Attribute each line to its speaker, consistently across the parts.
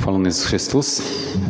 Speaker 1: Chwalony jest Chrystus.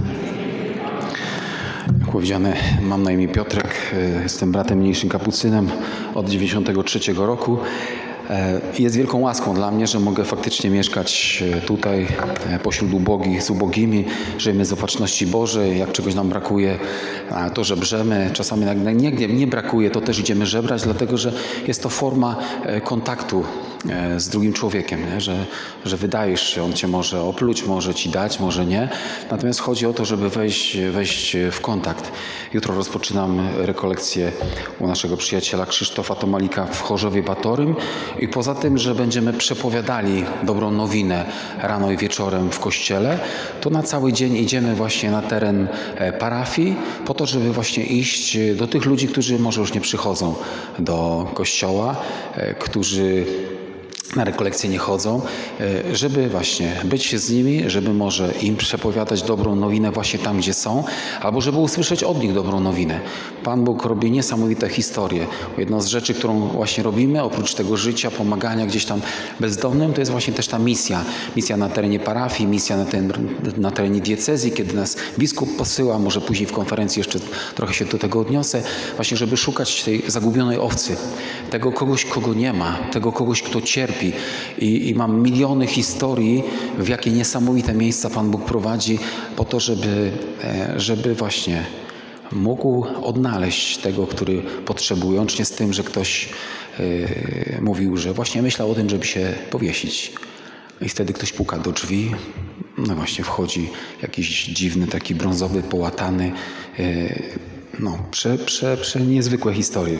Speaker 1: Jak powiedziane, mam na imię Piotrek, jestem bratem mniejszym kapucynem od 93 roku. Jest wielką łaską dla mnie, że mogę faktycznie mieszkać tutaj pośród ubogich, z ubogimi. Żyjemy z opatrzności Bożej. Jak czegoś nam brakuje, to żebrzemy. Czasami nie brakuje, to też idziemy żebrać, dlatego że jest to forma kontaktu z drugim człowiekiem, nie? Że wydajesz się, on cię może opluć, może ci dać, może nie. Natomiast chodzi o to, żeby wejść w kontakt. Jutro rozpoczynam rekolekcję u naszego przyjaciela Krzysztofa Tomalika w Chorzowie Batorym. I poza tym, że będziemy przepowiadali dobrą nowinę rano i wieczorem w kościele, to na cały dzień idziemy właśnie na teren parafii po to, żeby właśnie iść do tych ludzi, którzy może już nie przychodzą do kościoła, którzy na rekolekcje nie chodzą, żeby właśnie być z nimi, żeby może im przepowiadać dobrą nowinę właśnie tam, gdzie są, albo żeby usłyszeć od nich dobrą nowinę. Pan Bóg robi niesamowite historie. Jedną z rzeczy, którą właśnie robimy, oprócz tego życia, pomagania gdzieś tam bezdomnym, to jest właśnie też ta misja. Misja na terenie parafii, misja na terenie diecezji, kiedy nas biskup posyła, może później w konferencji jeszcze trochę się do tego odniosę, właśnie żeby szukać tej zagubionej owcy. Tego kogoś, kogo nie ma, tego kogoś, kto cierpi. I mam miliony historii, w jakie niesamowite miejsca Pan Bóg prowadzi po to, żeby właśnie mógł odnaleźć tego, który potrzebuje. Łącznie z tym, że ktoś mówił, że właśnie myślał o tym, żeby się powiesić. I wtedy ktoś puka do drzwi. No właśnie wchodzi jakiś dziwny, taki brązowy, połatany. Niezwykłe historie.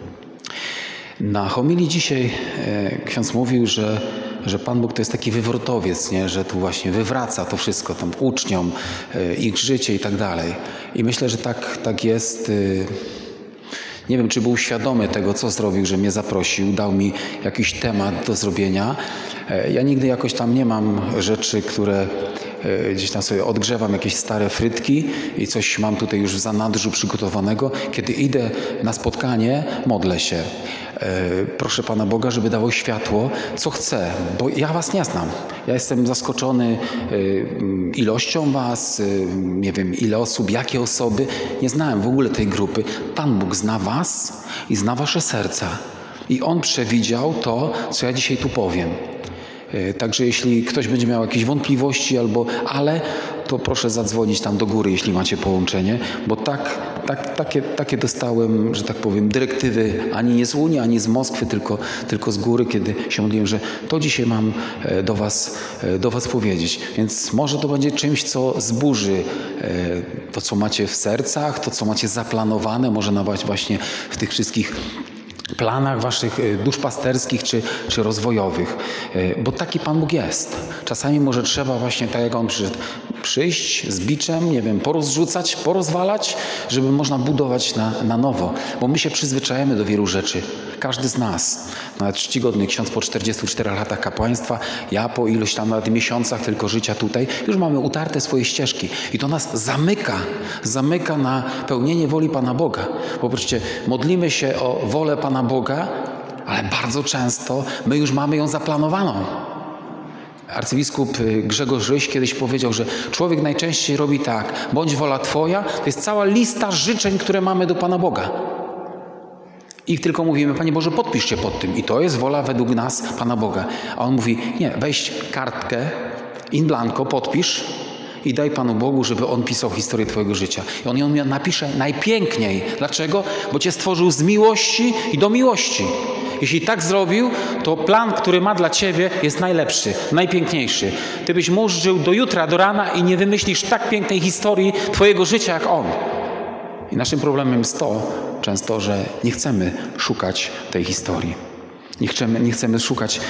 Speaker 1: Na homilii dzisiaj ksiądz mówił, że Pan Bóg to jest taki wywrotowiec, nie? Że tu właśnie wywraca to wszystko tam uczniom, ich życie i tak dalej. I myślę, że tak jest. Nie wiem, czy był świadomy tego, co zrobił, że mnie zaprosił, dał mi jakiś temat do zrobienia. Ja nigdy jakoś tam nie mam rzeczy, które gdzieś tam sobie odgrzewam jakieś stare frytki i coś mam tutaj już w zanadrzu przygotowanego. Kiedy idę na spotkanie, modlę się. Proszę Pana Boga, żeby dało światło, co chcę, bo ja was nie znam. Ja jestem zaskoczony ilością was, nie wiem ile osób, jakie osoby. Nie znałem w ogóle tej grupy. Pan Bóg zna was i zna wasze serca. I On przewidział to, co ja dzisiaj tu powiem. Także jeśli ktoś będzie miał jakieś wątpliwości to proszę zadzwonić tam do góry, jeśli macie połączenie, bo takie dostałem, że tak powiem, dyrektywy ani nie z Unii, ani z Moskwy, tylko z góry, kiedy się modliłem, że to dzisiaj mam do was powiedzieć. Więc może to będzie czymś, co zburzy to, co macie w sercach, to, co macie zaplanowane, może nawet właśnie w tych wszystkich planach waszych duszpasterskich czy rozwojowych. Bo taki Pan Bóg jest. Czasami może trzeba właśnie tak jak On przyszedł, przyjść z biczem, nie wiem, porozrzucać, porozwalać, żeby można budować na nowo. Bo my się przyzwyczajamy do wielu rzeczy. Każdy z nas. Nawet czcigodny ksiądz po 44 latach kapłaństwa, ja po iluś tam nawet miesiącach tylko życia tutaj, już mamy utarte swoje ścieżki. I to nas zamyka na pełnienie woli Pana Boga. Bo przecież modlimy się o wolę Pana Boga, ale bardzo często my już mamy ją zaplanowaną. Arcybiskup Grzegorz Ryś kiedyś powiedział, że człowiek najczęściej robi tak, bądź wola Twoja, to jest cała lista życzeń, które mamy do Pana Boga. I tylko mówimy, Panie Boże, podpisz się pod tym. I to jest wola według nas Pana Boga. A On mówi, nie, weź kartkę, in blanco, podpisz i daj Panu Bogu, żeby On pisał historię Twojego życia. I On ją napisze najpiękniej. Dlaczego? Bo Cię stworzył z miłości i do miłości. Jeśli tak zrobił, to plan, który ma dla Ciebie, jest najlepszy, najpiękniejszy. Ty byś mógł żył do jutra, do rana i nie wymyślisz tak pięknej historii Twojego życia jak On. I naszym problemem jest to często, że nie chcemy szukać tej historii. Nie chcemy szukać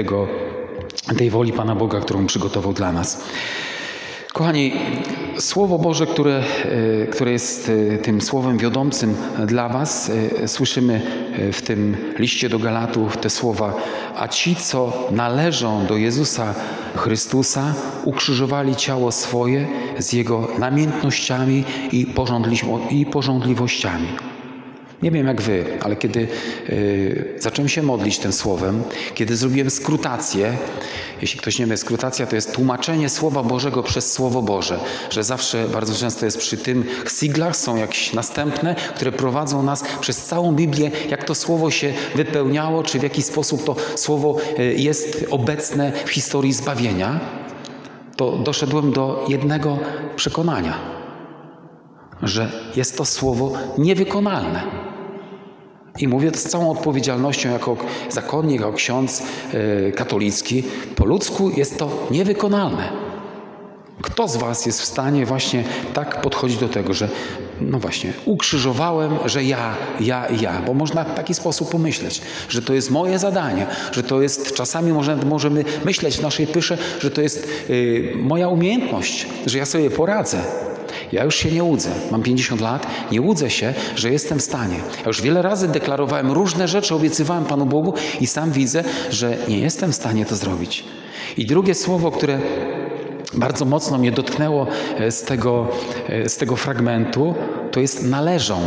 Speaker 1: tej woli Pana Boga, którą przygotował dla nas. Kochani, Słowo Boże, które jest tym słowem wiodącym dla was, słyszymy w tym liście do Galatów te słowa: a ci, co należą do Jezusa Chrystusa, ukrzyżowali ciało swoje z Jego namiętnościami i pożądliwościami. Nie wiem jak wy, ale kiedy zacząłem się modlić tym słowem, kiedy zrobiłem skrutację, jeśli ktoś nie wie, skrutacja to jest tłumaczenie Słowa Bożego przez Słowo Boże, że zawsze bardzo często jest przy tym siglach, są jakieś następne, które prowadzą nas przez całą Biblię, jak to Słowo się wypełniało, czy w jaki sposób to Słowo jest obecne w historii zbawienia, to doszedłem do jednego przekonania, że jest to Słowo niewykonalne. I mówię to z całą odpowiedzialnością jako zakonnik, jako ksiądz katolicki. Po ludzku jest to niewykonalne. Kto z was jest w stanie właśnie tak podchodzić do tego, że no właśnie, ukrzyżowałem, że ja, bo można w taki sposób pomyśleć, że to jest moje zadanie, że to jest, czasami możemy myśleć w naszej pysze, że to jest moja umiejętność, że ja sobie poradzę. Ja już się nie łudzę. Mam 50 lat, nie łudzę się, że jestem w stanie. Ja już wiele razy deklarowałem różne rzeczy, obiecywałem Panu Bogu i sam widzę, że nie jestem w stanie to zrobić. I drugie słowo, które bardzo mocno mnie dotknęło z tego fragmentu, to jest należą.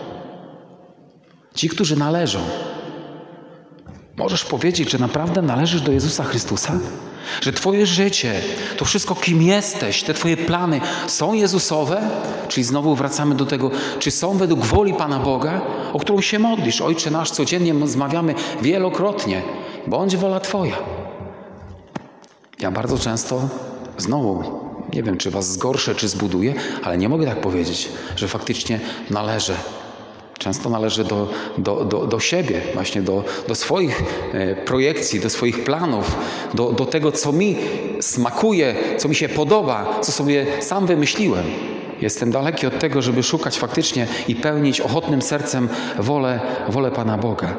Speaker 1: Ci, którzy należą. Możesz powiedzieć, że naprawdę należysz do Jezusa Chrystusa? Że twoje życie, to wszystko, kim jesteś, te twoje plany są Jezusowe? Czyli znowu wracamy do tego, czy są według woli Pana Boga, o którą się modlisz. Ojcze nasz, codziennie zmawiamy wielokrotnie. Bądź wola Twoja. Ja bardzo często, znowu, nie wiem, czy was zgorszę, czy zbuduję, ale nie mogę tak powiedzieć, że faktycznie należę. Często należy do siebie, właśnie do swoich projekcji, do swoich planów, do tego, co mi smakuje, co mi się podoba, co sobie sam wymyśliłem. Jestem daleki od tego, żeby szukać faktycznie i pełnić ochotnym sercem wolę Pana Boga.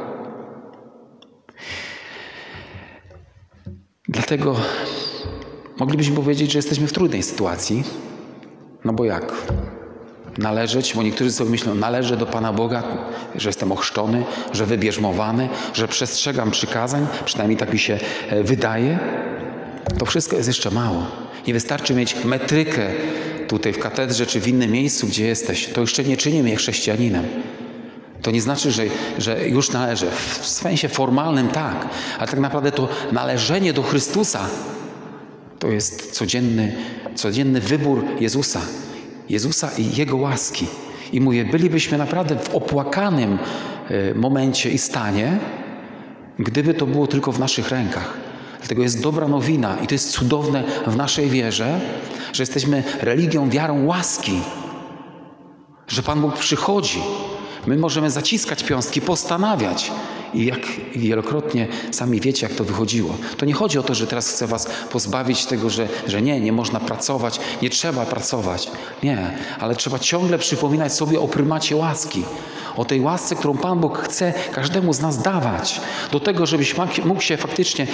Speaker 1: Dlatego moglibyśmy powiedzieć, że jesteśmy w trudnej sytuacji. No bo jak? Należeć, bo niektórzy sobie myślą, należę do Pana Boga, że jestem ochrzczony, że wybierzmowany, że przestrzegam przykazań, przynajmniej tak mi się wydaje. To wszystko jest jeszcze mało. Nie wystarczy mieć metrykę tutaj w katedrze czy w innym miejscu, gdzie jesteś. To jeszcze nie czyni mnie chrześcijaninem. To nie znaczy, że już należę. W sensie formalnym tak, ale tak naprawdę to należenie do Chrystusa to jest codzienny wybór Jezusa i Jego łaski. I mówię, bylibyśmy naprawdę w opłakanym momencie i stanie, gdyby to było tylko w naszych rękach. Dlatego jest dobra nowina i to jest cudowne w naszej wierze, że jesteśmy religią, wiarą łaski. Że Pan Bóg przychodzi. My możemy zaciskać piąstki, postanawiać. I jak wielokrotnie sami wiecie, jak to wychodziło. To nie chodzi o to, że teraz chcę was pozbawić tego, że nie można pracować, nie trzeba pracować. Nie, ale trzeba ciągle przypominać sobie o prymacie łaski. O tej łasce, którą Pan Bóg chce każdemu z nas dawać. Do tego, żebyś mógł się faktycznie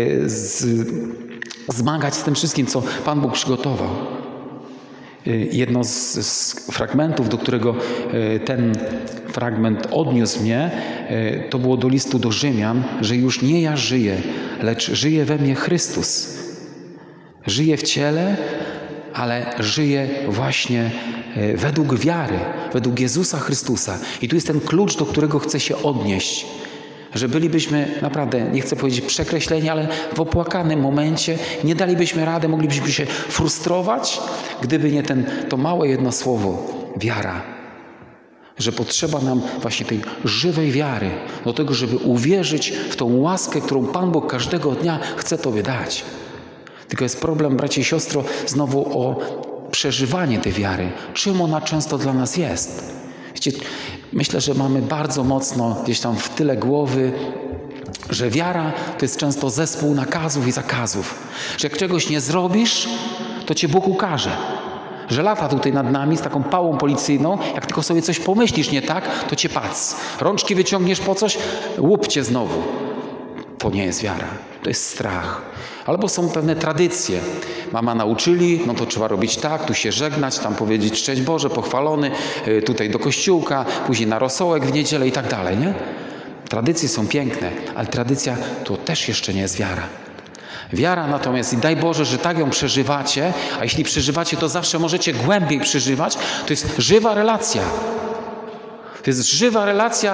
Speaker 1: zmagać z tym wszystkim, co Pan Bóg przygotował. Jedno z fragmentów, do którego ten fragment odniósł mnie, to było do listu do Rzymian, że już nie ja żyję, lecz żyje we mnie Chrystus. Żyję w ciele, ale żyję właśnie według wiary, według Jezusa Chrystusa. I tu jest ten klucz, do którego chcę się odnieść. Że bylibyśmy naprawdę, nie chcę powiedzieć przekreśleni, ale w opłakanym momencie nie dalibyśmy rady, moglibyśmy się frustrować, gdyby nie to małe jedno słowo, wiara. Że potrzeba nam właśnie tej żywej wiary do tego, żeby uwierzyć w tą łaskę, którą Pan Bóg każdego dnia chce Tobie dać. Tylko jest problem, bracie i siostro, znowu o przeżywanie tej wiary. Czym ona często dla nas jest? Wiecie, myślę, że mamy bardzo mocno gdzieś tam w tyle głowy, że wiara to jest często zespół nakazów i zakazów. Że jak czegoś nie zrobisz, to Cię Bóg ukarze. Że lata tutaj nad nami z taką pałą policyjną, jak tylko sobie coś pomyślisz nie tak, to Cię pac. Rączki wyciągniesz po coś, łup Cię znowu. To nie jest wiara, to jest strach. Albo są pewne tradycje. Mama nauczyli, no to trzeba robić tak, tu się żegnać, tam powiedzieć szczęść Boże, pochwalony, tutaj do kościółka, później na rosołek w niedzielę i tak dalej, nie? Tradycje są piękne, ale tradycja to też jeszcze nie jest wiara. Wiara natomiast, i daj Boże, że tak ją przeżywacie, a jeśli przeżywacie, to zawsze możecie głębiej przeżywać, to jest żywa relacja. To jest żywa relacja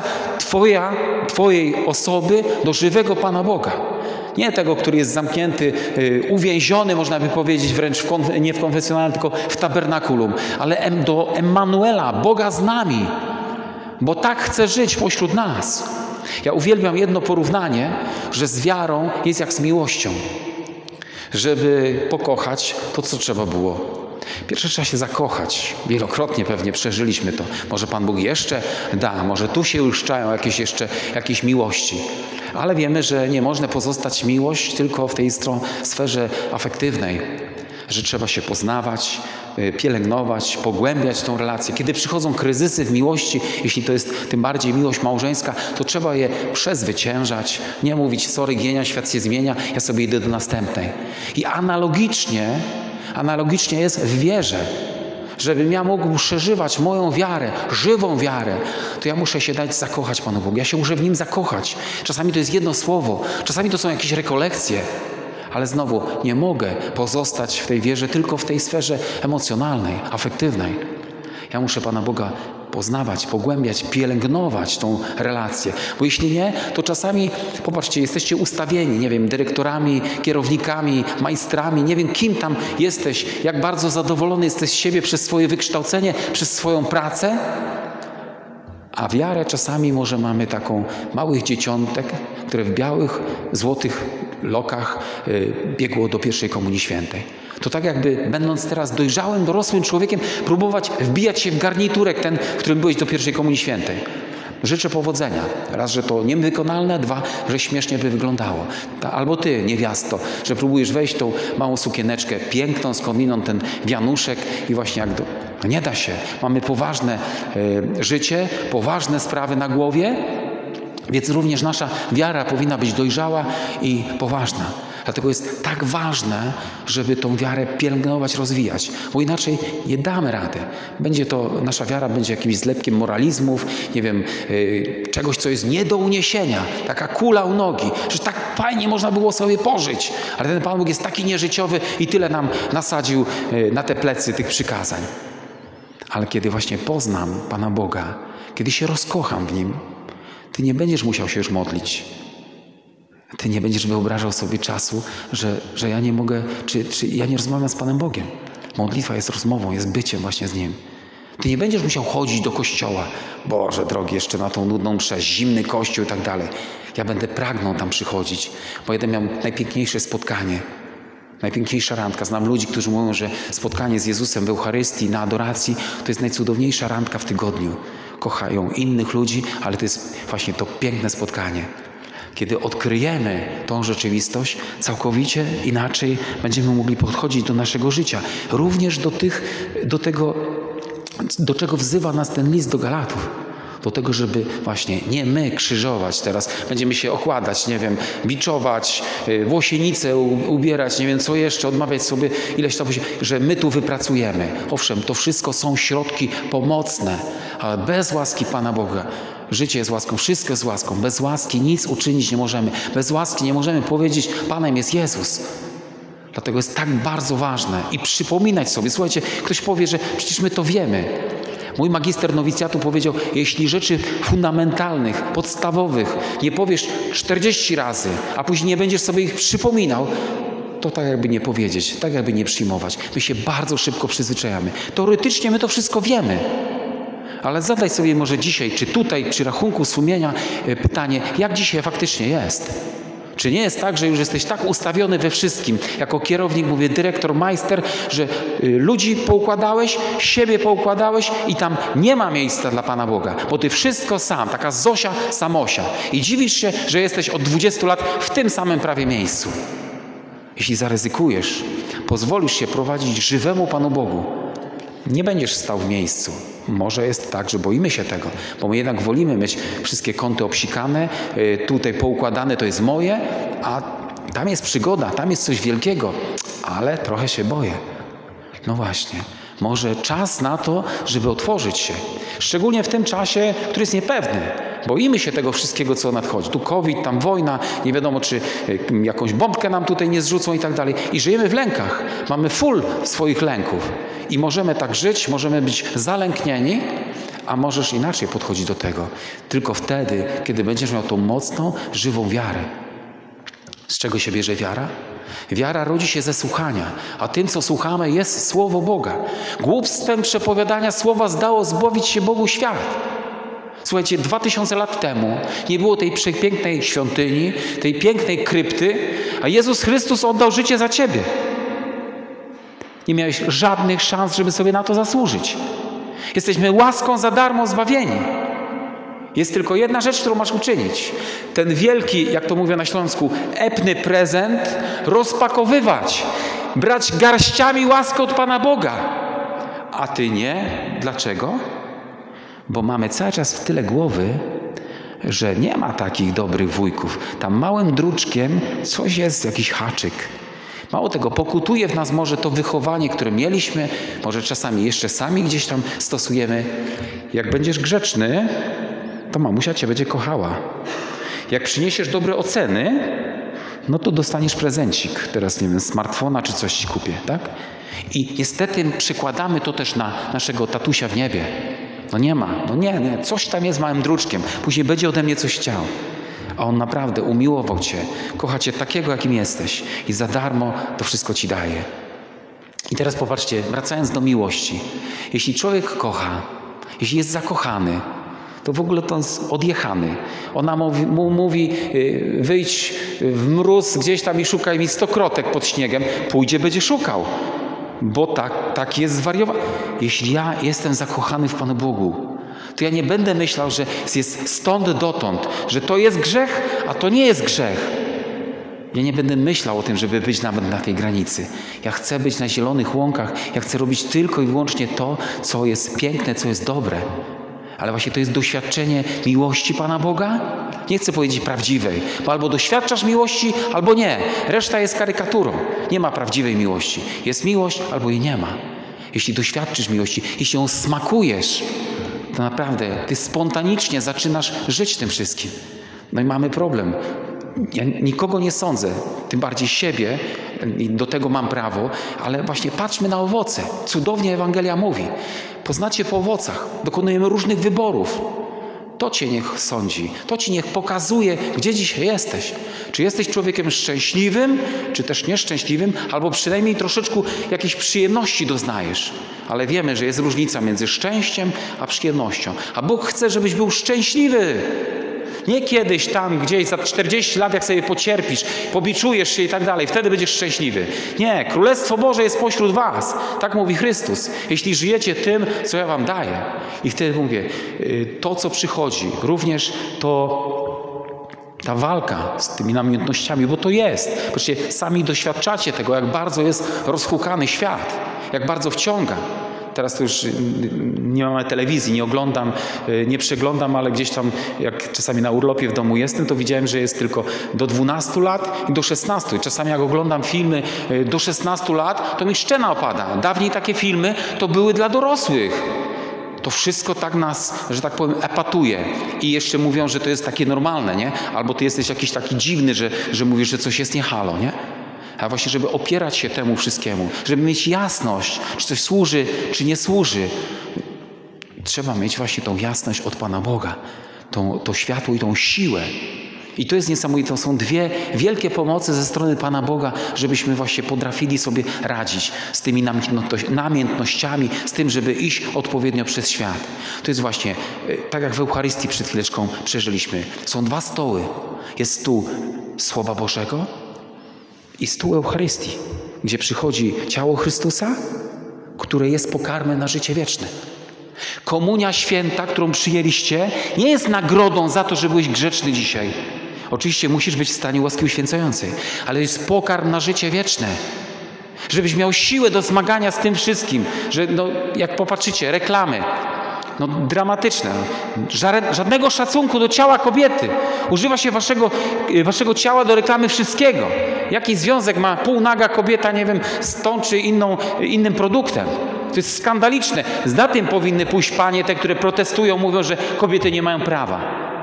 Speaker 1: Twojej osoby do żywego Pana Boga. Nie tego, który jest zamknięty, uwięziony, można by powiedzieć, wręcz nie w konfesjonalnym, tylko w tabernakulum, ale do Emmanuela, Boga z nami, bo tak chce żyć pośród nas. Ja uwielbiam jedno porównanie, że z wiarą jest jak z miłością. Żeby pokochać, to co trzeba było? Pierwsze trzeba się zakochać. Wielokrotnie pewnie przeżyliśmy to. Może Pan Bóg jeszcze da, może tu się uszczają jakieś miłości. Ale wiemy, że nie można pozostać miłość tylko w tej sferze afektywnej. Że trzeba się poznawać, pielęgnować, pogłębiać tą relację. Kiedy przychodzą kryzysy w miłości, jeśli to jest tym bardziej miłość małżeńska, to trzeba je przezwyciężać. Nie mówić, sorry, Gienia, świat się zmienia, ja sobie idę do następnej. I analogicznie jest w wierze. Żebym ja mógł przeżywać moją wiarę, żywą wiarę, to ja muszę się dać zakochać Panu Bogu. Ja się muszę w Nim zakochać. Czasami to jest jedno słowo, czasami to są jakieś rekolekcje. Ale znowu nie mogę pozostać w tej wierze tylko w tej sferze emocjonalnej, afektywnej. Ja muszę Pana Boga poznawać, pogłębiać, pielęgnować tą relację. Bo jeśli nie, to czasami, popatrzcie, jesteście ustawieni, nie wiem, dyrektorami, kierownikami, majstrami, nie wiem, kim tam jesteś, jak bardzo zadowolony jesteś z siebie przez swoje wykształcenie, przez swoją pracę. A wiarę czasami może mamy taką małych dzieciątek, które w białych, złotych lokach biegło do pierwszej Komunii Świętej. To tak jakby, będąc teraz dojrzałym, dorosłym człowiekiem, próbować wbijać się w garniturek ten, w którym byłeś do pierwszej Komunii Świętej. Życzę powodzenia. Raz, że to niewykonalne, dwa, że śmiesznie by wyglądało. Albo ty, niewiasto, że próbujesz wejść w tą małą sukieneczkę, piękną, skądinąd ten wianuszek i właśnie jak no nie da się. Mamy poważne życie, poważne sprawy na głowie, więc również nasza wiara powinna być dojrzała i poważna. Dlatego jest tak ważne, żeby tą wiarę pielęgnować, rozwijać, bo inaczej nie damy rady. Nasza wiara będzie jakimś zlepkiem moralizmów, nie wiem, czegoś, co jest nie do uniesienia. Taka kula u nogi, że tak fajnie można było sobie pożyć, ale ten Pan Bóg jest taki nieżyciowy i tyle nam nasadził na te plecy tych przykazań. Ale kiedy właśnie poznam Pana Boga, kiedy się rozkocham w Nim, Ty nie będziesz musiał się już modlić. Ty nie będziesz wyobrażał sobie czasu, że ja nie mogę, czy ja nie rozmawiam z Panem Bogiem. Modlitwa jest rozmową, jest byciem właśnie z Nim. Ty nie będziesz musiał chodzić do kościoła. Boże drogi, jeszcze na tą nudną mszę, zimny kościół i tak dalej. Ja będę pragnął tam przychodzić, bo będę miał najpiękniejsze spotkanie. Najpiękniejsza randka. Znam ludzi, którzy mówią, że spotkanie z Jezusem w Eucharystii, na adoracji, to jest najcudowniejsza randka w tygodniu. Kochają innych ludzi, ale to jest właśnie to piękne spotkanie. Kiedy odkryjemy tą rzeczywistość, całkowicie inaczej będziemy mogli podchodzić do naszego życia. Również do tego, do czego wzywa nas ten list do Galatów. Do tego, żeby właśnie nie my krzyżować teraz. Będziemy się okładać, nie wiem, biczować, włosienicę ubierać, nie wiem co jeszcze, odmawiać sobie ileś tam, że my tu wypracujemy. Owszem, to wszystko są środki pomocne, ale bez łaski Pana Boga. Życie jest łaską, wszystko jest łaską. Bez łaski nic uczynić nie możemy. Bez łaski nie możemy powiedzieć, Panem jest Jezus. Dlatego jest tak bardzo ważne i przypominać sobie. Słuchajcie, ktoś powie, że przecież my to wiemy. Mój magister nowicjatu powiedział, jeśli rzeczy fundamentalnych, podstawowych nie powiesz 40 razy, a później nie będziesz sobie ich przypominał, to tak jakby nie powiedzieć, tak jakby nie przyjmować. My się bardzo szybko przyzwyczajamy. Teoretycznie my to wszystko wiemy. Ale zadaj sobie może dzisiaj, czy tutaj, przy rachunku sumienia pytanie, jak dzisiaj faktycznie jest? Czy nie jest tak, że już jesteś tak ustawiony we wszystkim, jako kierownik, mówię, dyrektor, majster, że ludzi poukładałeś, siebie poukładałeś i tam nie ma miejsca dla Pana Boga, bo ty wszystko sam, taka Zosia Samosia. I dziwisz się, że jesteś od 20 lat w tym samym prawie miejscu. Jeśli zaryzykujesz, pozwolisz się prowadzić żywemu Panu Bogu, nie będziesz stał w miejscu. Może jest tak, że boimy się tego, bo my jednak wolimy mieć wszystkie kąty obsikane, tutaj poukładane, to jest moje, a tam jest przygoda, tam jest coś wielkiego, ale trochę się boję. No właśnie, może czas na to, żeby otworzyć się. Szczególnie w tym czasie, który jest niepewny. Boimy się tego wszystkiego, co nadchodzi. Tu COVID, tam wojna, nie wiadomo, czy jakąś bombkę nam tutaj nie zrzucą i tak dalej. I żyjemy w lękach. Mamy full swoich lęków. I możemy tak żyć, możemy być zalęknieni, a możesz inaczej podchodzić do tego. Tylko wtedy, kiedy będziesz miał tą mocną, żywą wiarę. Z czego się bierze wiara? Wiara rodzi się ze słuchania, a tym, co słuchamy, jest Słowo Boga. Głupstwem przepowiadania Słowa zdało zbawić się Bogu świat. Słuchajcie, 2000 lat temu nie było tej przepięknej świątyni, tej pięknej krypty, a Jezus Chrystus oddał życie za ciebie. Nie miałeś żadnych szans, żeby sobie na to zasłużyć. Jesteśmy łaską za darmo zbawieni. Jest tylko jedna rzecz, którą masz uczynić. Ten wielki, jak to mówię na Śląsku, epny prezent rozpakowywać. Brać garściami łaskę od Pana Boga. A ty nie. Dlaczego? Bo mamy cały czas w tyle głowy, że nie ma takich dobrych wujków. Tam małym druczkiem coś jest, jakiś haczyk. Mało tego, pokutuje w nas może to wychowanie, które mieliśmy, może czasami jeszcze sami gdzieś tam stosujemy. Jak będziesz grzeczny, to mamusia cię będzie kochała. Jak przyniesiesz dobre oceny, no to dostaniesz prezencik. Teraz, nie wiem, smartfona czy coś ci kupię, tak? I niestety przykładamy to też na naszego tatusia w niebie. No nie ma, no nie, coś tam jest małym druczkiem. Później będzie ode mnie coś chciał. A on naprawdę umiłował cię, kocha cię takiego, jakim jesteś i za darmo to wszystko ci daje. I teraz popatrzcie, wracając do miłości. Jeśli człowiek kocha, jeśli jest zakochany, to w ogóle to jest odjechany. Ona mu mówi, wyjdź w mróz gdzieś tam i szukaj mi 100 krotek pod śniegiem. Pójdzie, będzie szukał. Bo tak jest zwariowany. Jeśli ja jestem zakochany w Panu Bogu, to ja nie będę myślał, że jest stąd dotąd, że to jest grzech, a to nie jest grzech. Ja nie będę myślał o tym, żeby być nawet na tej granicy. Ja chcę być na zielonych łąkach. Ja chcę robić tylko i wyłącznie to, co jest piękne, co jest dobre. Ale właśnie to jest doświadczenie miłości Pana Boga. Nie chcę powiedzieć prawdziwej, bo albo doświadczasz miłości, albo nie. Reszta jest karykaturą. Nie ma prawdziwej miłości. Jest miłość, albo jej nie ma. Jeśli doświadczysz miłości, jeśli ją smakujesz, to naprawdę ty spontanicznie zaczynasz żyć tym wszystkim. No i mamy problem. Ja nikogo nie sądzę, tym bardziej siebie, i do tego mam prawo, ale właśnie patrzmy na owoce. Cudownie Ewangelia mówi. Poznacie po owocach. Dokonujemy różnych wyborów. To cię niech sądzi. To ci niech pokazuje, gdzie dzisiaj jesteś. Czy jesteś człowiekiem szczęśliwym, czy też nieszczęśliwym, albo przynajmniej troszeczkę jakiejś przyjemności doznajesz. Ale wiemy, że jest różnica między szczęściem a przyjemnością. A Bóg chce, żebyś był szczęśliwy. Nie kiedyś tam, gdzieś za 40 lat, jak sobie pocierpisz, pobiczujesz się i tak dalej, wtedy będziesz szczęśliwy. Nie, Królestwo Boże jest pośród was. Tak mówi Chrystus. Jeśli żyjecie tym, co ja wam daję. I wtedy mówię, to co przychodzi, również ta walka z tymi namiętnościami, bo to jest. Proszę, sami doświadczacie tego, jak bardzo jest rozhukany świat, jak bardzo wciąga. Teraz to już nie mamy telewizji, nie oglądam, nie przeglądam, ale gdzieś tam, jak czasami na urlopie w domu jestem, to widziałem, że jest tylko do 12 lat i do 16. Czasami jak oglądam filmy do 16 lat, to mi szczena opada. Dawniej takie filmy to były dla dorosłych. To wszystko tak nas, że tak powiem, epatuje. I jeszcze mówią, że to jest takie normalne, nie? Albo ty jesteś jakiś taki dziwny, że mówisz, że coś jest nie halo, nie? A właśnie, żeby opierać się temu wszystkiemu, żeby mieć jasność, czy coś służy, czy nie służy, trzeba mieć właśnie tą jasność od Pana Boga, to światło i tą siłę. I to jest niesamowite, to są dwie wielkie pomocy ze strony Pana Boga, żebyśmy właśnie potrafili sobie radzić z tymi namiętnościami, z tym, żeby iść odpowiednio przez świat. To jest właśnie, tak jak w Eucharystii przed chwileczką przeżyliśmy. Są 2 stoły. Jest stół Słowa Bożego i stół Eucharystii, gdzie przychodzi ciało Chrystusa, które jest pokarmem na życie wieczne. Komunia święta, którą przyjęliście, nie jest nagrodą za to, że byłeś grzeczny dzisiaj. Oczywiście musisz być w stanie łaski uświęcającej, ale jest pokarm na życie wieczne. Żebyś miał siłę do zmagania z tym wszystkim, że jak popatrzycie, reklamy, dramatyczne. Żadnego szacunku do ciała kobiety. Używa się waszego ciała do reklamy wszystkiego. Jaki związek ma półnaga kobieta, nie wiem, z tą czy innym produktem? To jest skandaliczne. Za tym powinny pójść panie, te, które protestują, mówią, że kobiety nie mają prawa.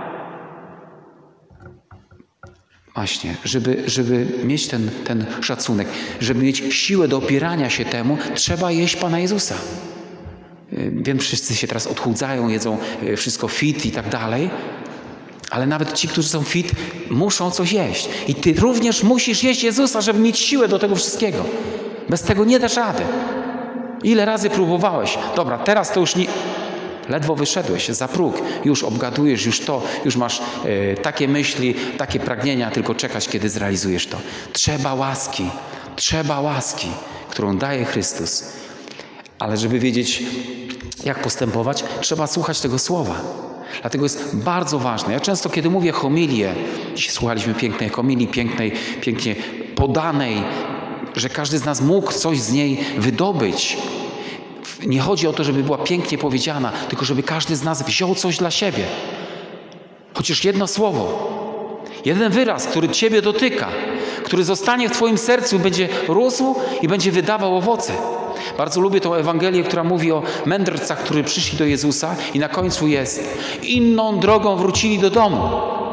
Speaker 1: Właśnie, żeby mieć ten szacunek, żeby mieć siłę do opierania się temu, trzeba jeść Pana Jezusa. Wiem, wszyscy się teraz odchudzają, jedzą wszystko fit i tak dalej, ale nawet ci, którzy są fit, muszą coś jeść. I ty również musisz jeść Jezusa, żeby mieć siłę do tego wszystkiego. Bez tego nie dasz rady. Ile razy próbowałeś? Dobra, teraz to już nie... Ledwo wyszedłeś za próg, już obgadujesz, już masz takie myśli, takie pragnienia, tylko czekać, kiedy zrealizujesz to. Trzeba łaski, którą daje Chrystus. Ale żeby wiedzieć, jak postępować, trzeba słuchać tego słowa. Dlatego jest bardzo ważne. Ja często, kiedy mówię homilię, dzisiaj słuchaliśmy pięknej homilii, pięknie podanej, że każdy z nas mógł coś z niej wydobyć. Nie chodzi o to, żeby była pięknie powiedziana, tylko żeby każdy z nas wziął coś dla siebie. Chociaż jedno słowo, jeden wyraz, który ciebie dotyka, który zostanie w twoim sercu, będzie rósł i będzie wydawał owoce. Bardzo lubię tą Ewangelię, która mówi o mędrcach, którzy przyszli do Jezusa i na końcu jest: inną drogą wrócili do domu.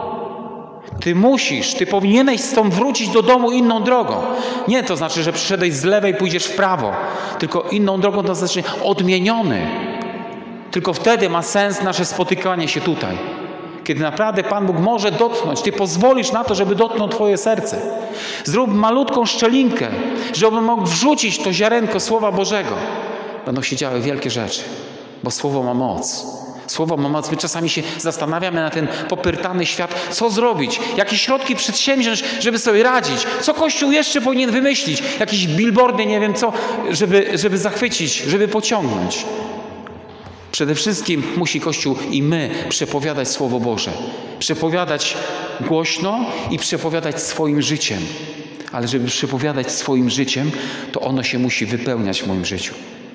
Speaker 1: Ty powinieneś stąd wrócić do domu inną drogą. Nie to znaczy, że przyszedłeś z lewej, pójdziesz w prawo. Tylko inną drogą to znaczy odmieniony. Tylko wtedy ma sens nasze spotykanie się tutaj. Kiedy naprawdę Pan Bóg może dotknąć. Ty pozwolisz na to, żeby dotknął twoje serce. Zrób malutką szczelinkę, żeby mógł wrzucić to ziarenko Słowa Bożego. Będą się działy wielkie rzeczy, bo Słowo ma moc. Słowo ma moc. My czasami się zastanawiamy na ten popyrtany świat, co zrobić, jakie środki przedsięwziąć, żeby sobie radzić, co Kościół jeszcze powinien wymyślić, jakieś billboardy, nie wiem co, żeby zachwycić, żeby pociągnąć. Przede wszystkim musi Kościół i my przepowiadać Słowo Boże. Przepowiadać głośno i przepowiadać swoim życiem. Ale żeby przepowiadać swoim życiem, to ono się musi wypełniać w moim życiu.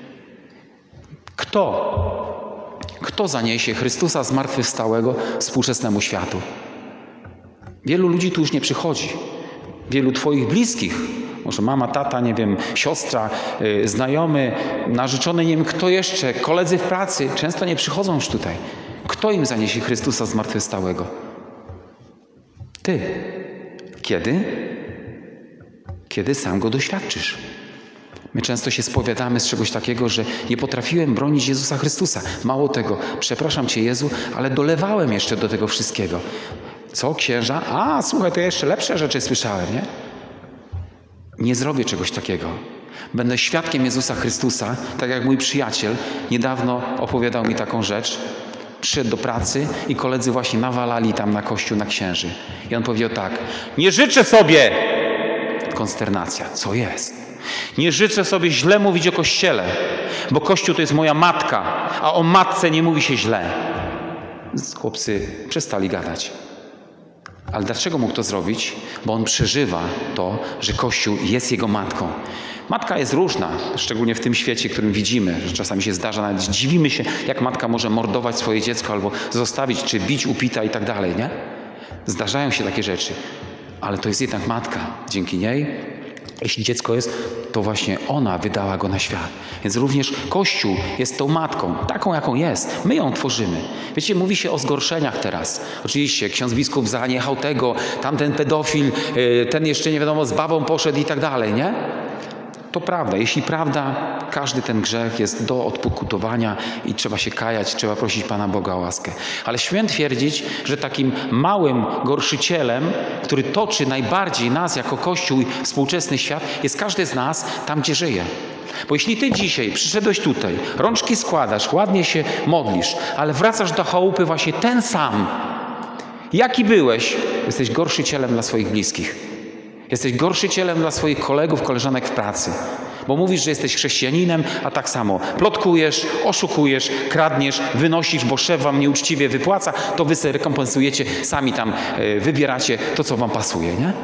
Speaker 1: Kto zaniesie Chrystusa zmartwychwstałego współczesnemu światu? Wielu ludzi tu już nie przychodzi. Wielu twoich bliskich, może mama, tata, nie wiem, siostra, znajomy, narzeczony, nie wiem kto jeszcze, koledzy w pracy, często nie przychodzą już tutaj. Kto im zaniesie Chrystusa zmartwychwstałego? Ty. Kiedy? Kiedy sam go doświadczysz. My często się spowiadamy z czegoś takiego, że nie potrafiłem bronić Jezusa Chrystusa. Mało tego, przepraszam Cię Jezu, ale dolewałem jeszcze do tego wszystkiego. Co, księża? Słuchaj, to ja jeszcze lepsze rzeczy słyszałem, nie? Nie zrobię czegoś takiego. Będę świadkiem Jezusa Chrystusa, tak jak mój przyjaciel niedawno opowiadał mi taką rzecz. Przyszedł do pracy i koledzy właśnie nawalali tam na kościół, na księży. I on powiedział tak: nie życzę sobie! Konsternacja. Co jest? Nie życzę sobie źle mówić o Kościele, bo Kościół to jest moja matka, a o matce nie mówi się źle. Chłopcy przestali gadać. Ale dlaczego mógł to zrobić? Bo on przeżywa to, że Kościół jest jego matką. Matka jest różna, szczególnie w tym świecie, którym widzimy, że czasami się zdarza, nawet dziwimy się, jak matka może mordować swoje dziecko albo zostawić, czy bić upita i tak dalej, nie? Zdarzają się takie rzeczy, ale to jest jednak matka. Dzięki niej, jeśli dziecko jest, to właśnie ona wydała go na świat. Więc również Kościół jest tą matką, taką jaką jest. My ją tworzymy. Wiecie, mówi się o zgorszeniach teraz. Oczywiście ksiądz biskup zaniechał tego, tamten pedofil, ten jeszcze nie wiadomo z babą poszedł i tak dalej, nie? To prawda. Jeśli prawda, każdy ten grzech jest do odpokutowania i trzeba się kajać, trzeba prosić Pana Boga o łaskę. Ale śmiem twierdzić, że takim małym gorszycielem, który toczy najbardziej nas jako Kościół i współczesny świat, jest każdy z nas tam, gdzie żyje. Bo jeśli ty dzisiaj przyszedłeś tutaj, rączki składasz, ładnie się modlisz, ale wracasz do chałupy właśnie ten sam, jaki byłeś, jesteś gorszycielem dla swoich bliskich. Jesteś gorszycielem dla swoich kolegów, koleżanek w pracy. Bo mówisz, że jesteś chrześcijaninem, a tak samo plotkujesz, oszukujesz, kradniesz, wynosisz, bo szef wam nieuczciwie wypłaca, to wy sobie rekompensujecie, sami tam wybieracie to, co wam pasuje, nie?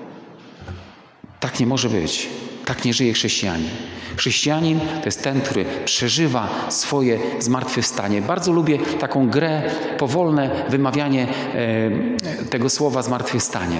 Speaker 1: Tak nie może być. Tak nie żyje chrześcijanin. Chrześcijanin to jest ten, który przeżywa swoje zmartwychwstanie. Bardzo lubię taką grę, powolne wymawianie tego słowa zmartwychwstanie.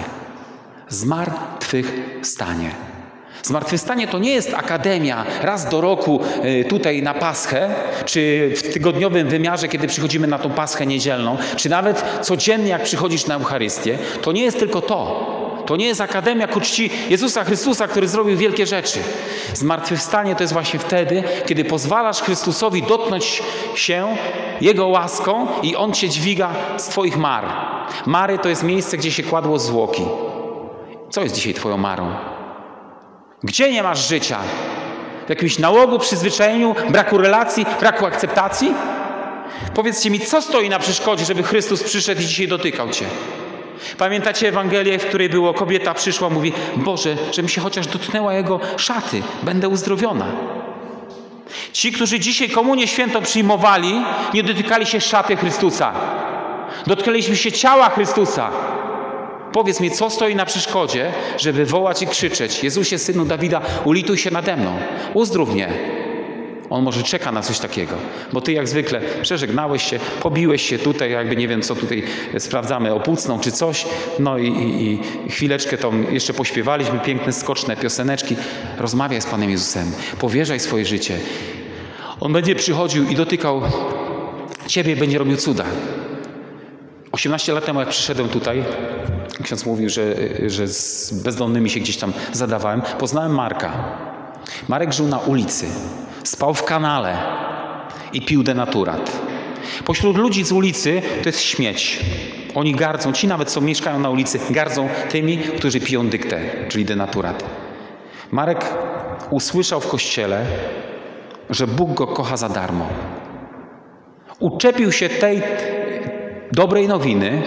Speaker 1: Zmartwychwstanie. Zmartwychwstanie to nie jest akademia raz do roku tutaj na Paschę, czy w tygodniowym wymiarze, kiedy przychodzimy na tą Paschę niedzielną, czy nawet codziennie, jak przychodzisz na Eucharystię. To nie jest tylko to. To nie jest akademia ku czci Jezusa Chrystusa, który zrobił wielkie rzeczy. Zmartwychwstanie to jest właśnie wtedy, kiedy pozwalasz Chrystusowi dotknąć się Jego łaską i On cię dźwiga z twoich mar. Mary to jest miejsce, gdzie się kładło zwłoki. Co jest dzisiaj twoją marą? Gdzie nie masz życia? W jakimś nałogu, przyzwyczajeniu, braku relacji, braku akceptacji? Powiedzcie mi, co stoi na przeszkodzie, żeby Chrystus przyszedł i dzisiaj dotykał cię? Pamiętacie Ewangelię, w której było, kobieta przyszła, mówi: Boże, żebym się chociaż dotknęła Jego szaty, będę uzdrowiona. Ci, którzy dzisiaj komunię świętą przyjmowali, nie dotykali się szaty Chrystusa. Dotknęliśmy się ciała Chrystusa. Powiedz mi, co stoi na przeszkodzie, żeby wołać i krzyczeć: Jezusie, Synu Dawida, ulituj się nade mną, uzdrów mnie. On może czeka na coś takiego, bo ty jak zwykle przeżegnałeś się, pobiłeś się tutaj, jakby nie wiem co tutaj sprawdzamy, opłucną czy coś, no i chwileczkę tam jeszcze pośpiewaliśmy piękne, skoczne pioseneczki. Rozmawiaj z Panem Jezusem, powierzaj swoje życie. On będzie przychodził i dotykał ciebie, będzie robił cuda. 18 lat temu, jak przyszedłem tutaj, ksiądz mówił, że z bezdomnymi się gdzieś tam zadawałem, poznałem Marka. Marek żył na ulicy, spał w kanale i pił denaturat. Pośród ludzi z ulicy to jest śmieć. Oni gardzą, ci nawet co mieszkają na ulicy, gardzą tymi, którzy piją dyktę, czyli denaturat. Marek usłyszał w kościele, że Bóg go kocha za darmo. Uczepił się tej dobrej nowiny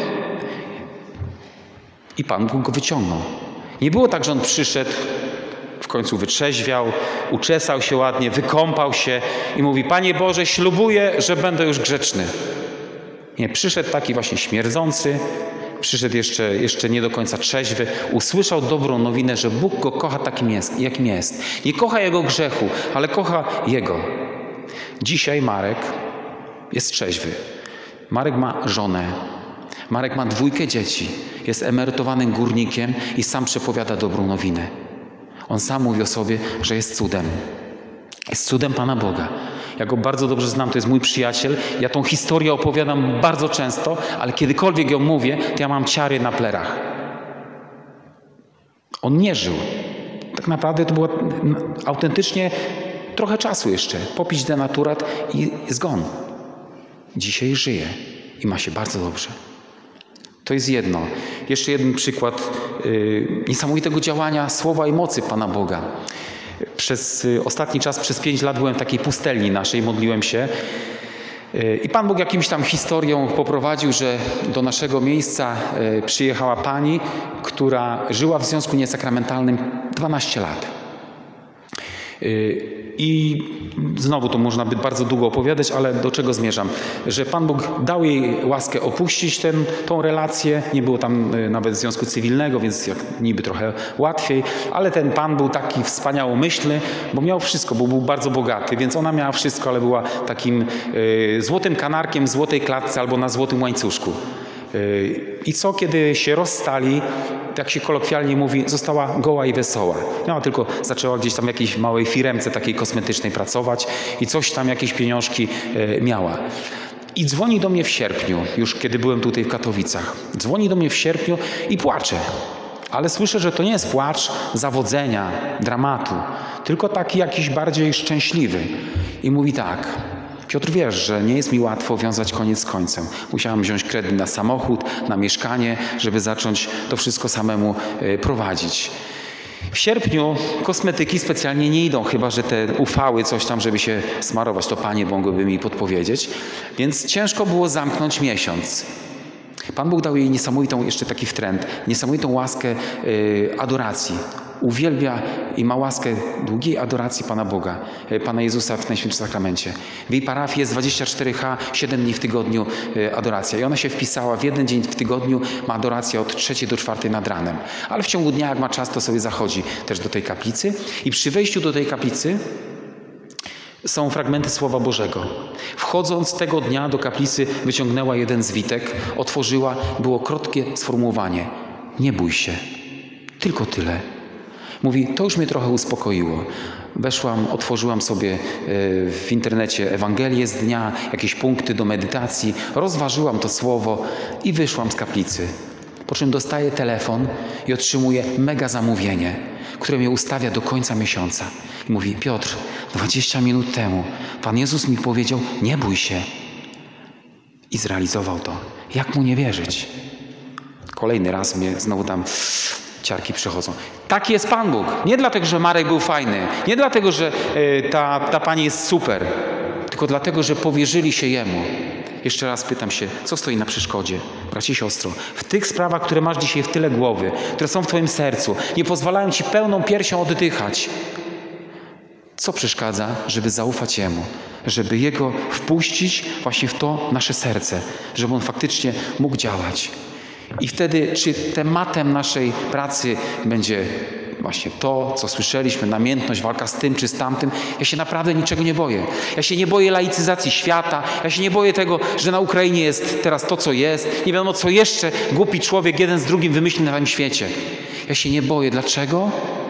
Speaker 1: i Pan Bóg go wyciągnął. Nie było tak, że on przyszedł, w końcu wytrzeźwiał, uczesał się ładnie, wykąpał się i mówi: Panie Boże, ślubuję, że będę już grzeczny. Nie, przyszedł taki właśnie śmierdzący, przyszedł jeszcze nie do końca trzeźwy, usłyszał dobrą nowinę, że Bóg go kocha takim jest, jakim jest. Nie kocha jego grzechu, ale kocha jego. Dzisiaj Marek jest trzeźwy. Marek ma żonę. Marek ma 2 dzieci. Jest emerytowanym górnikiem i sam przepowiada dobrą nowinę. On sam mówi o sobie, że jest cudem. Jest cudem Pana Boga. Ja go bardzo dobrze znam, to jest mój przyjaciel. Ja tą historię opowiadam bardzo często, ale kiedykolwiek ją mówię, to ja mam ciary na plerach. On nie żył. Tak naprawdę to było autentycznie trochę czasu jeszcze. Popić denaturat i zgon. Dzisiaj żyje i ma się bardzo dobrze. To jest jedno. Jeszcze jeden przykład niesamowitego działania słowa i mocy Pana Boga. Przez ostatni czas, przez 5 lat byłem w takiej pustelni naszej, modliłem się i Pan Bóg jakimś tam historią poprowadził, że do naszego miejsca przyjechała pani, która żyła w związku niesakramentalnym 12 lat. I znowu to można by bardzo długo opowiadać, ale do czego zmierzam? Że Pan Bóg dał jej łaskę opuścić tą relację. Nie było tam nawet związku cywilnego, więc jak niby trochę łatwiej. Ale ten Pan był taki wspaniałomyślny, bo miał wszystko, bo był bardzo bogaty. Więc ona miała wszystko, ale była takim złotym kanarkiem w złotej klatce albo na złotym łańcuszku. I co, kiedy się rozstali, jak się kolokwialnie mówi, została goła i wesoła. Zaczęła gdzieś tam w jakiejś małej firemce takiej kosmetycznej pracować i coś tam, jakieś pieniążki miała. I dzwoni do mnie w sierpniu, już kiedy byłem tutaj w Katowicach. Dzwoni do mnie w sierpniu i płacze. Ale słyszę, że to nie jest płacz zawodzenia, dramatu, tylko taki jakiś bardziej szczęśliwy. I mówi tak: Piotr, wiesz, że nie jest mi łatwo wiązać koniec z końcem. Musiałam wziąć kredyt na samochód, na mieszkanie, żeby zacząć to wszystko samemu prowadzić. W sierpniu kosmetyki specjalnie nie idą, chyba że te ufały, coś tam, żeby się smarować, to panie mogłyby mi podpowiedzieć. Więc ciężko było zamknąć miesiąc. Pan Bóg dał jej niesamowitą, jeszcze taki wtręt, niesamowitą łaskę adoracji. Uwielbia i ma łaskę długiej adoracji Pana Boga, Pana Jezusa w Najświętszym Sakramencie. W jej parafii jest 24H, 7 dni w tygodniu adoracja. I ona się wpisała w 1 dzień w tygodniu, ma adorację od 3 do 4 nad ranem. Ale w ciągu dnia, jak ma czas, to sobie zachodzi też do tej kaplicy. I przy wejściu do tej kaplicy są fragmenty Słowa Bożego. Wchodząc tego dnia do kaplicy, wyciągnęła jeden zwitek, otworzyła, było krótkie sformułowanie: nie bój się, tylko tyle. Mówi, to już mnie trochę uspokoiło. Weszłam, otworzyłam sobie w internecie Ewangelię z dnia, jakieś punkty do medytacji, rozważyłam to słowo i wyszłam z kaplicy. Po czym dostaję telefon i otrzymuję mega zamówienie, które mnie ustawia do końca miesiąca. I mówi: Piotr, 20 minut temu Pan Jezus mi powiedział: nie bój się. I zrealizował to. Jak mu nie wierzyć? Kolejny raz mnie znowu tam ciarki przychodzą. Taki jest Pan Bóg. Nie dlatego, że Marek był fajny. Nie dlatego, że ta pani jest super. Tylko dlatego, że powierzyli się Jemu. Jeszcze raz pytam się, co stoi na przeszkodzie? Bracie i siostro, w tych sprawach, które masz dzisiaj w tyle głowy, które są w twoim sercu, nie pozwalają ci pełną piersią oddychać. Co przeszkadza, żeby zaufać Jemu? Żeby Jego wpuścić właśnie w to nasze serce. Żeby On faktycznie mógł działać. I wtedy, czy tematem naszej pracy będzie właśnie to, co słyszeliśmy, namiętność, walka z tym czy z tamtym, ja się naprawdę niczego nie boję. Ja się nie boję laicyzacji świata, ja się nie boję tego, że na Ukrainie jest teraz to, co jest. Nie wiadomo, co jeszcze głupi człowiek jeden z drugim wymyśli na tym świecie. Ja się nie boję. Dlaczego?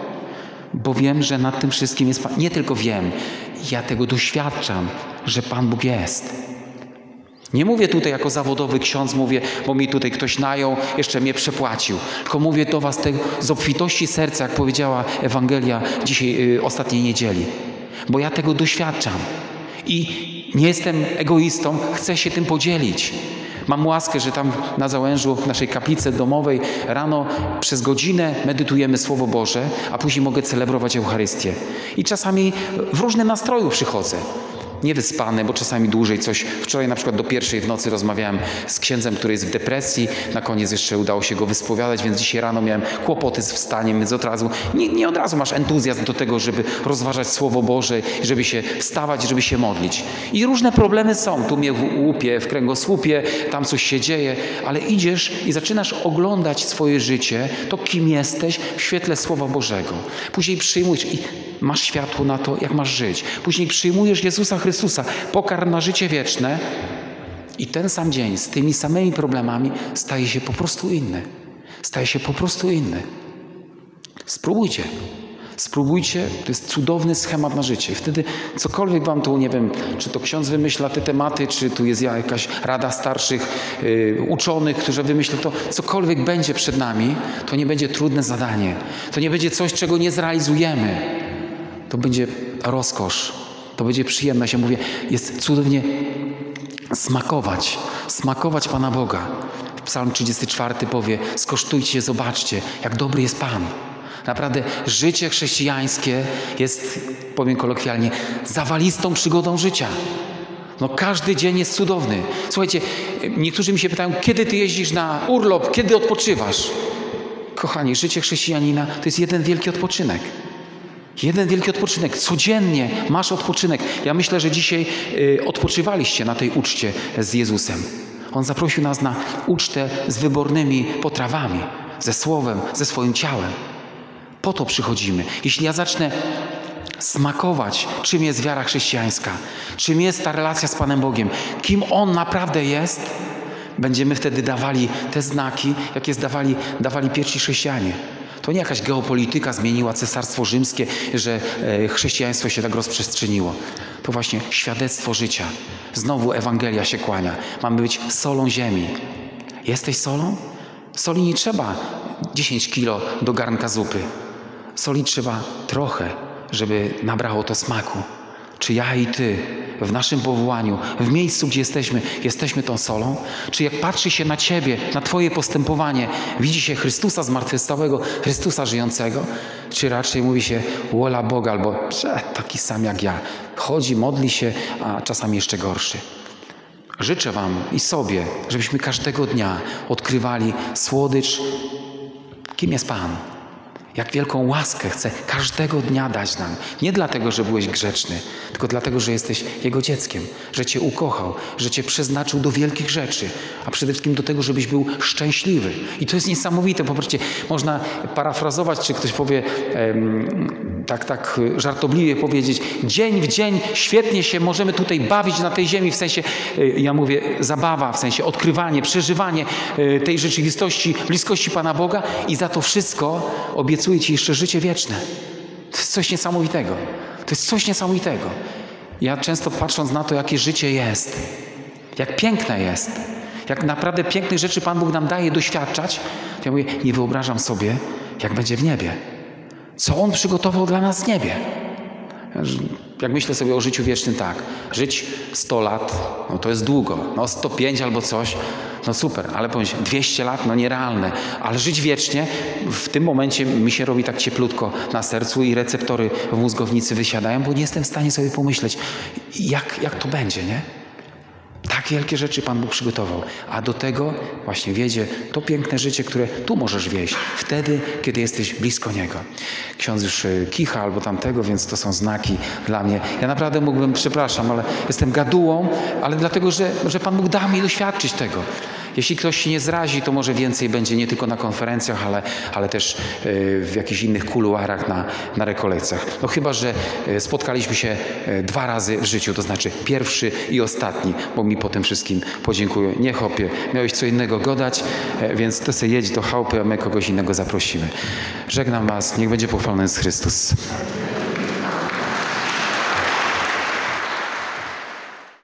Speaker 1: Bo wiem, że nad tym wszystkim jest Pan. Nie tylko wiem, ja tego doświadczam, że Pan Bóg jest. Nie mówię tutaj jako zawodowy ksiądz, mówię, bo mi tutaj ktoś najął, jeszcze mnie przepłacił. Tylko mówię do was z obfitości serca, jak powiedziała Ewangelia dzisiaj, ostatniej niedzieli. Bo ja tego doświadczam. I nie jestem egoistą, chcę się tym podzielić. Mam łaskę, że tam na Załężu, w naszej kaplicy domowej rano przez godzinę medytujemy Słowo Boże, a później mogę celebrować Eucharystię. I czasami w różnym nastroju przychodzę. Niewyspany, bo czasami dłużej coś. Wczoraj na przykład do 1:00 w nocy rozmawiałem z księdzem, który jest w depresji. Na koniec jeszcze udało się go wyspowiadać, więc dzisiaj rano miałem kłopoty z wstaniem, więc od razu, nie od razu masz entuzjazm do tego, żeby rozważać Słowo Boże, żeby się wstawać, żeby się modlić. I różne problemy są. Tu mnie łupie w kręgosłupie, tam coś się dzieje, ale idziesz i zaczynasz oglądać swoje życie, to kim jesteś w świetle Słowa Bożego. Później przyjmujesz i masz światło na to, jak masz żyć. Później przyjmujesz Jezusa Chrystusa, pokarm na życie wieczne i ten sam dzień z tymi samymi problemami staje się po prostu inny. Staje się po prostu inny. Spróbujcie. Spróbujcie, to jest cudowny schemat na życie. Wtedy cokolwiek wam tu, nie wiem, czy to ksiądz wymyśla te tematy, czy tu jest jakaś rada starszych uczonych, którzy wymyślą to, cokolwiek będzie przed nami, to nie będzie trudne zadanie. To nie będzie coś, czego nie zrealizujemy. To będzie rozkosz. To będzie przyjemność. Ja mówię, jest cudownie smakować Pana Boga. Psalm 34 powie, skosztujcie, zobaczcie, jak dobry jest Pan. Naprawdę życie chrześcijańskie jest, powiem kolokwialnie, zawalistą przygodą życia. No każdy dzień jest cudowny. Słuchajcie, niektórzy mi się pytają, kiedy ty jeździsz na urlop, kiedy odpoczywasz? Kochani, życie chrześcijanina to jest jeden wielki odpoczynek. Jeden wielki odpoczynek. Codziennie masz odpoczynek. Ja myślę, że dzisiaj odpoczywaliście na tej uczcie z Jezusem. On zaprosił nas na ucztę z wybornymi potrawami, ze Słowem, ze swoim ciałem. Po to przychodzimy. Jeśli ja zacznę smakować, czym jest wiara chrześcijańska, czym jest ta relacja z Panem Bogiem, kim On naprawdę jest, będziemy wtedy dawali te znaki, jakie dawali pierwsi chrześcijanie. To nie jakaś geopolityka zmieniła Cesarstwo Rzymskie, że chrześcijaństwo się tak rozprzestrzeniło. To właśnie świadectwo życia. Znowu Ewangelia się kłania. Mamy być solą ziemi. Jesteś solą? Soli nie trzeba 10 kilo do garnka zupy. Soli trzeba trochę, żeby nabrało to smaku. Czy ja i ty w naszym powołaniu, w miejscu, gdzie jesteśmy tą solą? Czy jak patrzy się na ciebie, na twoje postępowanie, widzi się Chrystusa zmartwychwstałego, Chrystusa żyjącego? Czy raczej mówi się wola Boga albo taki sam jak ja. Chodzi, modli się, a czasami jeszcze gorszy. Życzę wam i sobie, żebyśmy każdego dnia odkrywali słodycz, kim jest Pan. Jak wielką łaskę chce każdego dnia dać nam. Nie dlatego, że byłeś grzeczny, tylko dlatego, że jesteś Jego dzieckiem, że Cię ukochał, że Cię przeznaczył do wielkich rzeczy, a przede wszystkim do tego, żebyś był szczęśliwy. I to jest niesamowite. Popatrzcie, można parafrazować, czy ktoś powie, tak żartobliwie powiedzieć, dzień w dzień świetnie się możemy tutaj bawić na tej ziemi, w sensie, ja mówię, zabawa, w sensie odkrywanie, przeżywanie tej rzeczywistości, bliskości Pana Boga i za to wszystko obiecuję Ci jeszcze życie wieczne. To jest coś niesamowitego. To jest coś niesamowitego. Ja często patrząc na to, jakie życie jest, jak piękne jest, Jak naprawdę pięknych rzeczy Pan Bóg nam daje doświadczać, to ja mówię, nie wyobrażam sobie, jak będzie w niebie. Co On przygotował dla nas w niebie. Jak myślę sobie o życiu wiecznym, tak, żyć 100 lat, no to jest długo, no 105 albo coś, no super, ale powiem 200 lat, no nierealne, ale żyć wiecznie, w tym momencie mi się robi tak cieplutko na sercu i receptory w mózgownicy wysiadają, bo nie jestem w stanie sobie pomyśleć, jak to będzie, nie? Tak wielkie rzeczy Pan Bóg przygotował, a do tego właśnie wiedzie to piękne życie, które tu możesz wieść, wtedy, kiedy jesteś blisko Niego. Ksiądz już kicha albo tamtego, więc to są znaki dla mnie. Ja naprawdę mógłbym, przepraszam, ale jestem gadułą, ale dlatego, że Pan Bóg da mi doświadczyć tego. Jeśli ktoś się nie zrazi, to może więcej będzie nie tylko na konferencjach, ale też w jakichś innych kuluarach na rekolekcjach. No chyba, że spotkaliśmy się 2 razy w życiu, to znaczy pierwszy i ostatni, bo mi po tym wszystkim podziękuję. Nie chopie, miałeś co innego gadać, więc ty sobie jedź do chałupy, a my kogoś innego zaprosimy. Żegnam was, niech będzie pochwalony Chrystus.